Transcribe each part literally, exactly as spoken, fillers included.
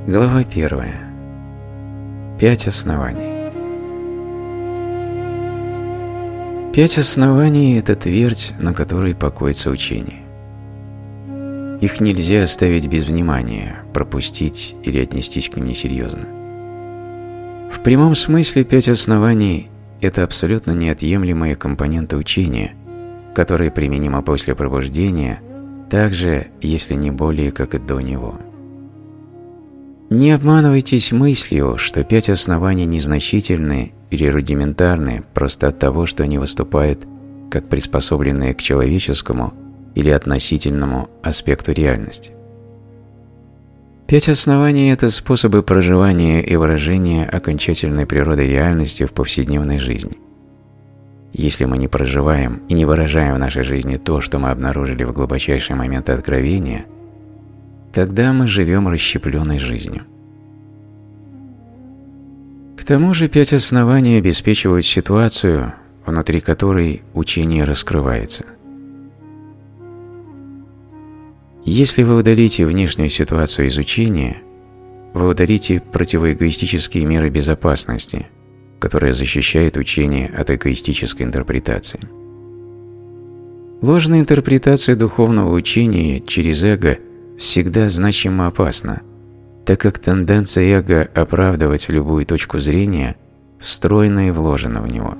Глава первая. Пять оснований. Пять оснований – это твердь, на которой покоится учение. Их нельзя оставить без внимания, пропустить или отнестись к ним несерьезно. В прямом смысле пять оснований – это абсолютно неотъемлемые компоненты учения, которые применимы после пробуждения, так же, если не более, как и до него. Не обманывайтесь мыслью, что пять оснований незначительны или рудиментарны просто от того, что они выступают как приспособленные к человеческому или относительному аспекту реальности. Пять оснований – это способы проживания и выражения окончательной природы реальности в повседневной жизни. Если мы не проживаем и не выражаем в нашей жизни то, что мы обнаружили в глубочайшие моменты откровения, тогда мы живем расщепленной жизнью. К тому же пять оснований обеспечивают ситуацию, внутри которой учение раскрывается. Если вы удалите внешнюю ситуацию из учения, вы удалите противоэгоистические меры безопасности, которые защищают учение от эгоистической интерпретации. Ложная интерпретация духовного учения через эго всегда значимо опасна, так как тенденция эго оправдывать любую точку зрения встроена и вложена в него.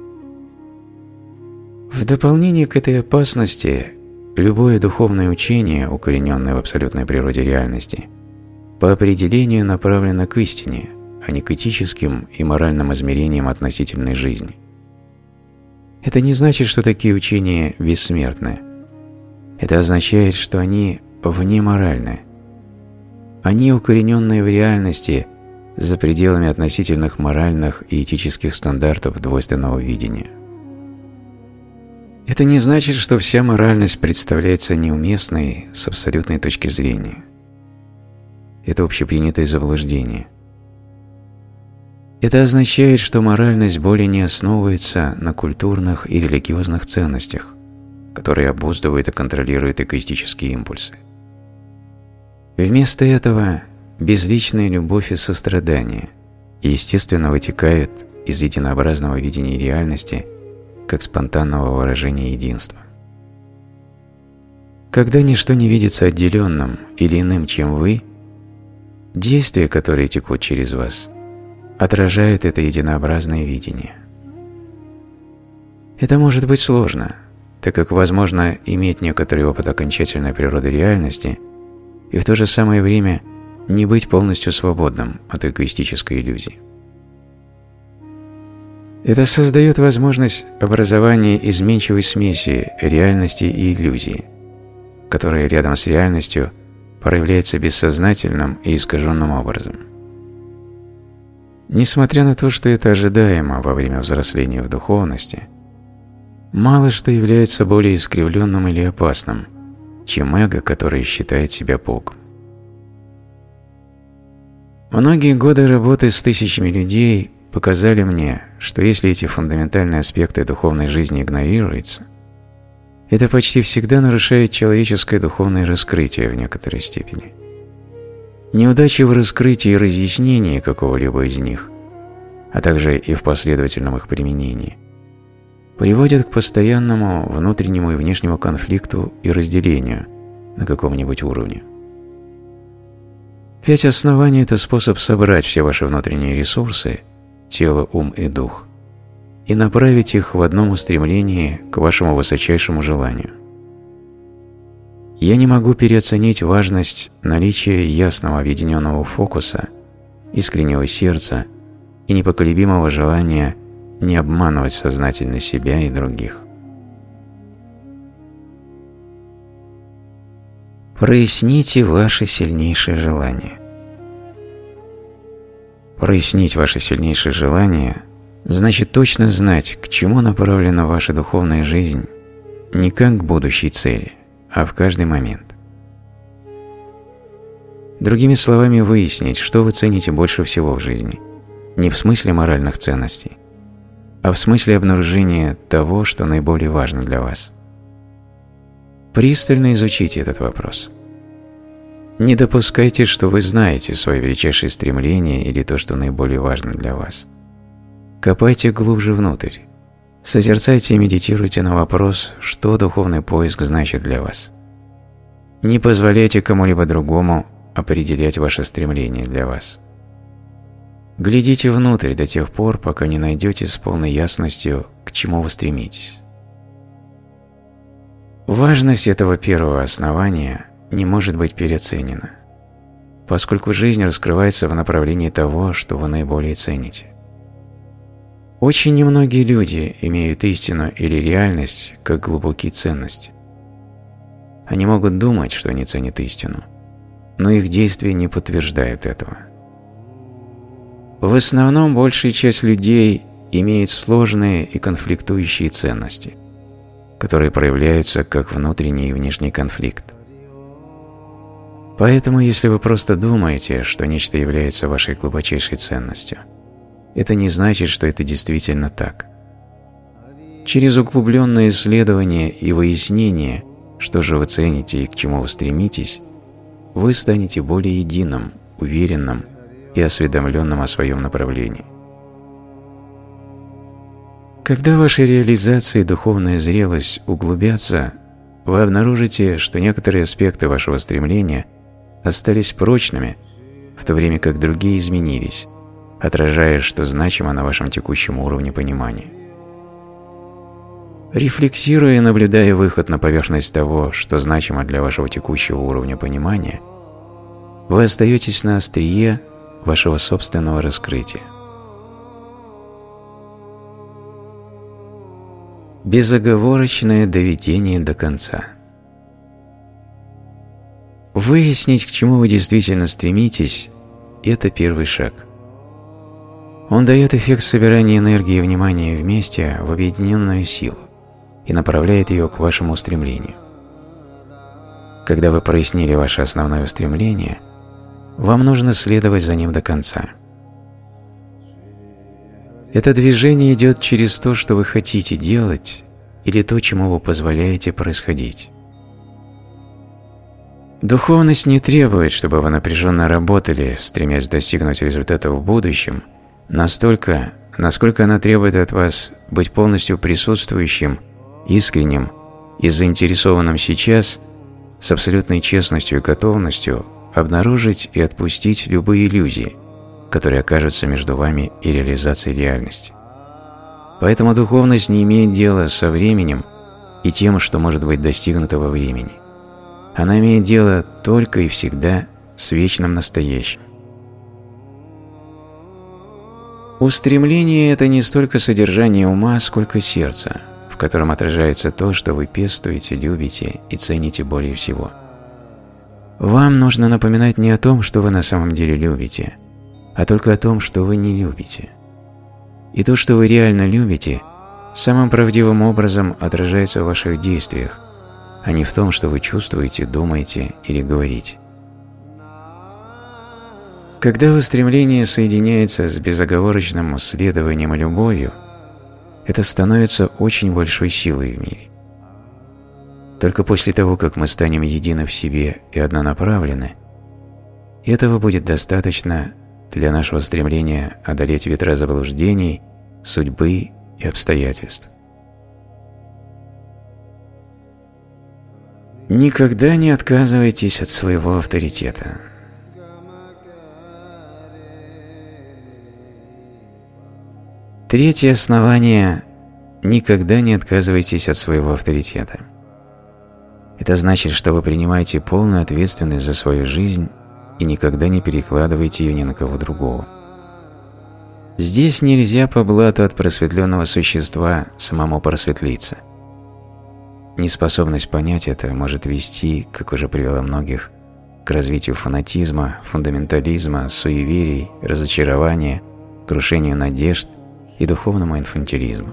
В дополнение к этой опасности, любое духовное учение, укорененное в абсолютной природе реальности, по определению направлено к истине, а не к этическим и моральным измерениям относительной жизни. Это не значит, что такие учения бессмертны. Это означает, что они внеморальны. Они укорененные в реальности за пределами относительных моральных и этических стандартов двойственного видения. Это не значит, что вся моральность представляется неуместной с абсолютной точки зрения. Это общепринятое заблуждение. Это означает, что моральность более не основывается на культурных и религиозных ценностях, которые обуздывают и контролируют эгоистические импульсы. Вместо этого безличная любовь и сострадание естественно вытекают из единообразного видения реальности как спонтанного выражения единства. Когда ничто не видится отделенным или иным, чем вы, действия, которые текут через вас, отражают это единообразное видение. Это может быть сложно, так как возможно иметь некоторый опыт окончательной природы реальности и в то же самое время не быть полностью свободным от эгоистической иллюзии. Это создает возможность образования изменчивой смеси реальности и иллюзии, которая рядом с реальностью проявляется бессознательным и искаженным образом. Несмотря на то, что это ожидаемо во время взросления в духовности, мало что является более искривленным или опасным, чем эго, которое считает себя Богом. Многие годы работы с тысячами людей показали мне, что если эти фундаментальные аспекты духовной жизни игнорируются, это почти всегда нарушает человеческое духовное раскрытие в некоторой степени. Неудачи в раскрытии и разъяснении какого-либо из них, а также и в последовательном их применении, приводят к постоянному внутреннему и внешнему конфликту и разделению на каком-нибудь уровне. Пять оснований – это способ собрать все ваши внутренние ресурсы, тело, ум и дух, и направить их в одном устремлении к вашему высочайшему желанию. Я не могу переоценить важность наличия ясного объединенного фокуса, искреннего сердца и непоколебимого желания не обманывать сознательно себя и других. Проясните ваши сильнейшие желания. Прояснить ваши сильнейшие желания значит точно знать, к чему направлена ваша духовная жизнь не как к будущей цели, а в каждый момент. Другими словами, выяснить, что вы цените больше всего в жизни, не в смысле моральных ценностей, а в смысле обнаружения того, что наиболее важно для вас. Пристально изучите этот вопрос. Не допускайте, что вы знаете свои величайшие стремления или то, что наиболее важно для вас. Копайте глубже внутрь. Созерцайте и медитируйте на вопрос, что духовный поиск значит для вас. Не позволяйте кому-либо другому определять ваше стремление для вас. Глядите внутрь до тех пор, пока не найдете с полной ясностью, к чему вы стремитесь. Важность этого первого основания не может быть переоценена, поскольку жизнь раскрывается в направлении того, что вы наиболее цените. Очень немногие люди имеют истину или реальность как глубокие ценности. Они могут думать, что они ценят истину, но их действия не подтверждают этого. В основном большая часть людей имеет сложные и конфликтующие ценности, которые проявляются как внутренний и внешний конфликт. Поэтому, если вы просто думаете, что нечто является вашей глубочайшей ценностью, это не значит, что это действительно так. Через углубленное исследование и выяснение, что же вы цените и к чему вы стремитесь, вы станете более единым, уверенным и осведомленным о своем направлении. Когда ваша реализация и духовная зрелость углубятся, вы обнаружите, что некоторые аспекты вашего стремления остались прочными, в то время как другие изменились, отражая, что значимо на вашем текущем уровне понимания. Рефлексируя и наблюдая выход на поверхность того, что значимо для вашего текущего уровня понимания, вы остаетесь на острие вашего собственного раскрытия. Безоговорочное доведение до конца. Выяснить, к чему вы действительно стремитесь, это первый шаг. Он дает эффект собирания энергии и внимания вместе в объединенную силу и направляет ее к вашему стремлению. Когда вы прояснили ваше основное устремление, вам нужно следовать за ним до конца. Это движение идет через то, что вы хотите делать, или то, чему вы позволяете происходить. Духовность не требует, чтобы вы напряженно работали, стремясь достигнуть результата в будущем, настолько, насколько она требует от вас быть полностью присутствующим, искренним и заинтересованным сейчас, с абсолютной честностью и готовностью обнаружить и отпустить любые иллюзии, которые окажутся между вами и реализацией реальности. Поэтому духовность не имеет дела со временем и тем, что может быть достигнуто во времени. Она имеет дело только и всегда с вечным настоящим. Устремление – это не столько содержание ума, сколько сердца, в котором отражается то, что вы пестуете, любите и цените более всего. Вам нужно напоминать не о том, что вы на самом деле любите, а только о том, что вы не любите. И то, что вы реально любите, самым правдивым образом отражается в ваших действиях, а не в том, что вы чувствуете, думаете или говорите. Когда устремление соединяется с безоговорочным следованием и любовью, это становится очень большой силой в мире. Только после того, как мы станем едины в себе и однонаправлены, этого будет достаточно для нашего стремления одолеть ветра заблуждений, судьбы и обстоятельств. Никогда не отказывайтесь от своего авторитета. Третье основание – никогда не отказывайтесь от своего авторитета. Это значит, что вы принимаете полную ответственность за свою жизнь и никогда не перекладываете ее ни на кого другого. Здесь нельзя по блату от просветленного существа самому просветлиться. Неспособность понять это может вести, как уже привело многих, к развитию фанатизма, фундаментализма, суеверий, разочарования, крушению надежд и духовному инфантилизму.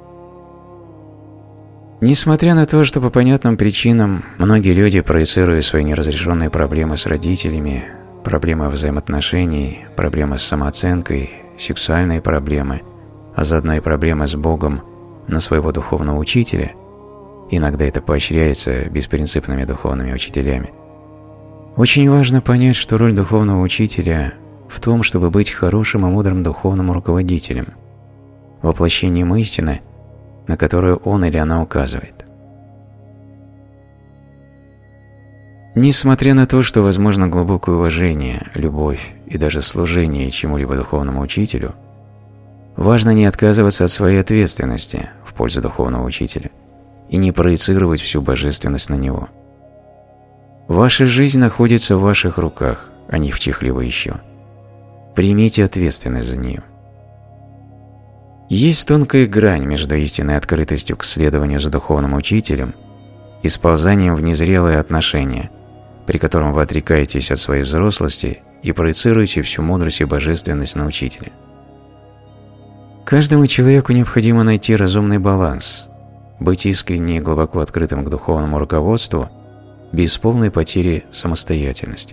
Несмотря на то, что по понятным причинам многие люди проецируют свои неразрешенные проблемы с родителями, проблемы взаимоотношений, проблемы с самооценкой, сексуальные проблемы, а заодно и проблемы с Богом на своего духовного учителя, иногда это поощряется беспринципными духовными учителями, Очень важно понять, что роль духовного учителя в том, чтобы быть хорошим и мудрым духовным руководителем, воплощением истины, на которую он или она указывает. Несмотря на то, что возможно глубокое уважение, любовь и даже служение чему-либо духовному учителю, важно не отказываться от своей ответственности в пользу духовного учителя и не проецировать всю божественность на него. Ваша жизнь находится в ваших руках, а не в чьих-либо еще. Примите ответственность за нее. Есть тонкая грань между истинной открытостью к следованию за духовным учителем и сползанием в незрелые отношения, при котором вы отрекаетесь от своей взрослости и проецируете всю мудрость и божественность на учителя. Каждому человеку необходимо найти разумный баланс, быть искренне и глубоко открытым к духовному руководству без полной потери самостоятельности.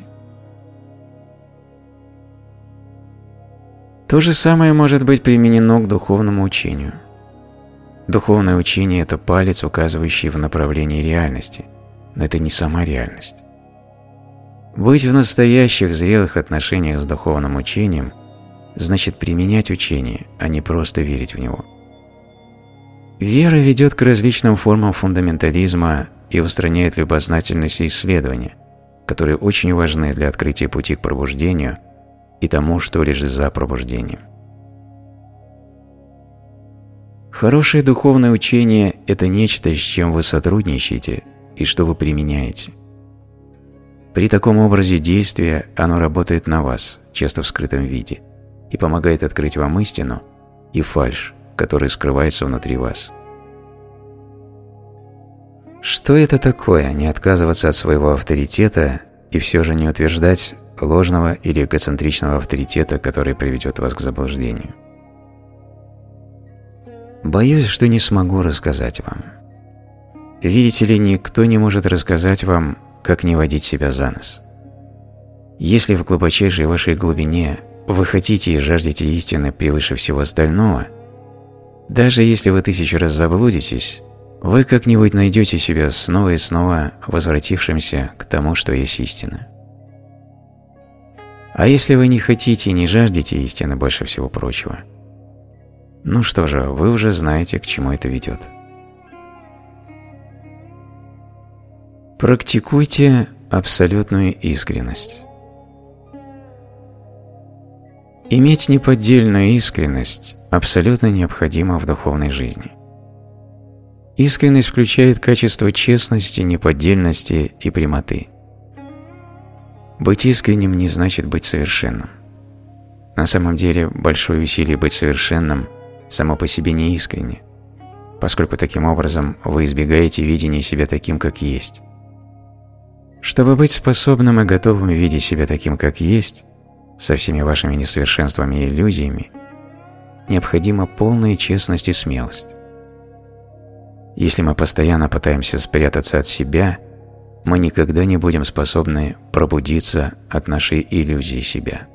То же самое может быть применено к духовному учению. Духовное учение – это палец, указывающий в направлении реальности, но это не сама реальность. Быть в настоящих зрелых отношениях с духовным учением значит применять учение, а не просто верить в него. Вера ведет к различным формам фундаментализма и устраняет любознательность и исследования, которые очень важны для открытия пути к пробуждению и тому, что лежит за пробуждением. Хорошее духовное учение – это нечто, с чем вы сотрудничаете и что вы применяете. При таком образе действия оно работает на вас, часто в скрытом виде, и помогает открыть вам истину и фальшь, которая скрывается внутри вас. Что это такое – не отказываться от своего авторитета и все же не утверждать ложного или эгоцентричного авторитета, который приведет вас к заблуждению? Боюсь, что не смогу рассказать вам. Видите ли, никто не может рассказать вам, как не водить себя за нос. Если в глубочайшей вашей глубине вы хотите и жаждете истины превыше всего остального, даже если вы тысячу раз заблудитесь, вы как-нибудь найдете себя снова и снова возвратившимся к тому, что есть истина. А если вы не хотите и не жаждете истины больше всего прочего, ну что же, вы уже знаете, к чему это ведет. Практикуйте абсолютную искренность. Иметь неподдельную искренность абсолютно необходимо в духовной жизни. Искренность включает качество честности, неподдельности и прямоты. Быть искренним не значит быть совершенным. На самом деле, большое усилие быть совершенным само по себе не искренне, поскольку таким образом вы избегаете видения себя таким, как есть. Чтобы быть способным и готовым видеть себя таким, как есть, со всеми вашими несовершенствами и иллюзиями, необходима полная честность и смелость. Если мы постоянно пытаемся спрятаться от себя, мы никогда не будем способны пробудиться от нашей иллюзии себя.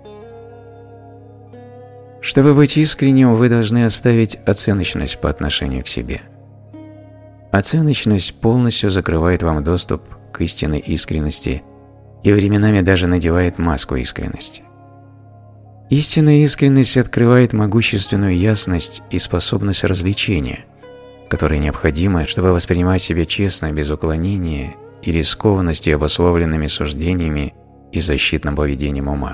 Чтобы быть искренним, вы должны оставить оценочность по отношению к себе. Оценочность полностью закрывает вам доступ к истинной искренности и временами даже надевает маску искренности. Истинная искренность открывает могущественную ясность и способность развлечения, которые необходимы, чтобы воспринимать себя честно, без уклонения и рискованности обусловленными суждениями и защитным поведением ума.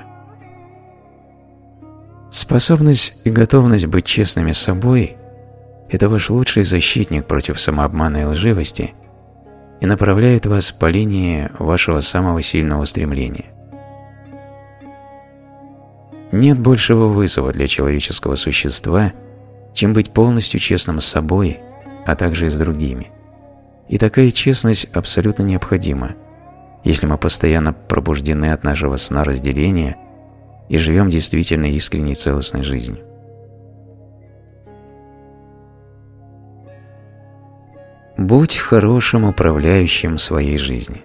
Способность и готовность быть честными с собой – это ваш лучший защитник против самообмана и лживости и направляет вас по линии вашего самого сильного стремления. Нет большего вызова для человеческого существа, чем быть полностью честным с собой, а также и с другими. И такая честность абсолютно необходима, если мы постоянно пробуждены от нашего сна разделения и живем действительно искренней целостной жизнью. Будь хорошим управляющим своей жизни.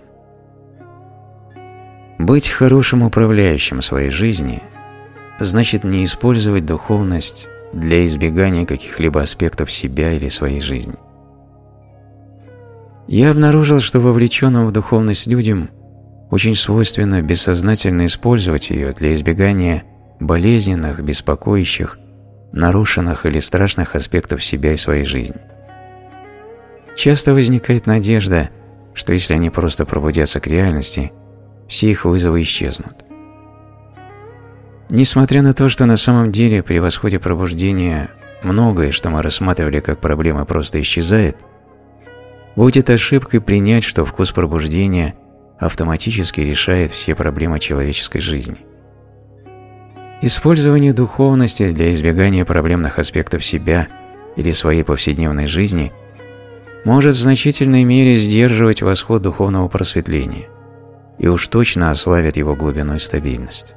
Быть хорошим управляющим своей жизни значит не использовать духовность для избегания каких-либо аспектов себя или своей жизни. Я обнаружил, что вовлеченным в духовность людям очень свойственно бессознательно использовать ее для избегания болезненных, беспокоящих, нарушенных или страшных аспектов себя и своей жизни. Часто возникает надежда, что если они просто пробудятся к реальности, все их вызовы исчезнут. Несмотря на то, что на самом деле при восходе пробуждения многое, что мы рассматривали как проблемы, просто исчезает, будет ошибкой принять, что вкус пробуждения автоматически решает все проблемы человеческой жизни. Использование духовности для избегания проблемных аспектов себя или своей повседневной жизни может в значительной мере сдерживать восход духовного просветления и уж точно ослабит его глубину и стабильность.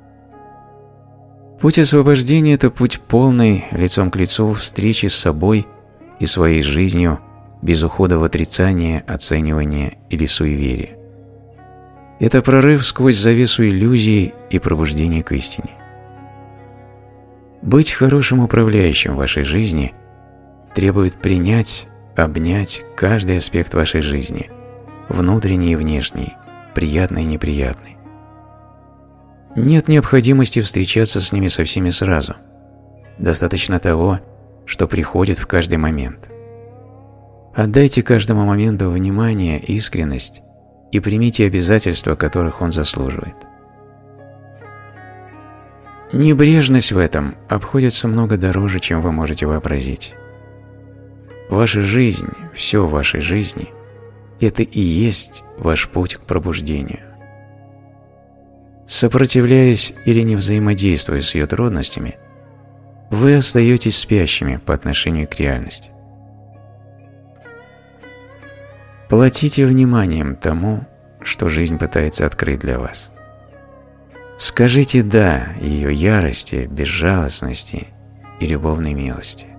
Путь освобождения – это путь полной, лицом к лицу, встречи с собой и своей жизнью без ухода в отрицание, оценивание или суеверие. Это прорыв сквозь завесу иллюзий и пробуждение к истине. Быть хорошим управляющим вашей жизни требует принять, обнять каждый аспект вашей жизни, внутренний и внешний, приятный и неприятный. Нет необходимости встречаться с ними со всеми сразу. Достаточно того, что приходит в каждый момент. Отдайте каждому моменту внимание, искренность и примите обязательства, которых он заслуживает. Небрежность в этом обходится много дороже, чем вы можете вообразить. Ваша жизнь, все в вашей жизни – это и есть ваш путь к пробуждению. Сопротивляясь или не взаимодействуя с ее трудностями, вы остаетесь спящими по отношению к реальности. Платите вниманием тому, что жизнь пытается открыть для вас. Скажите «да» ее ярости, безжалостности и любовной милости.